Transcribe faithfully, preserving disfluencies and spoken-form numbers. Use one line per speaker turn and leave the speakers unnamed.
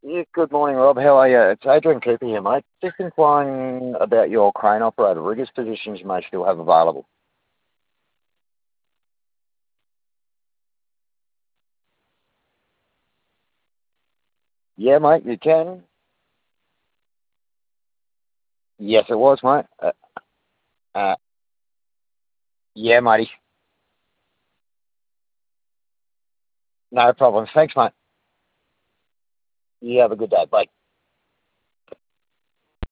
Yeah, good morning, Rob. How are you? It's Adrian Cooper here, mate. Just inquiring about your crane operator riggers positions you may still have available. Yeah, mate, you can. Yes, it was, mate. Uh, uh, yeah, matey. No problem. Thanks, mate. You have a good day. Bye.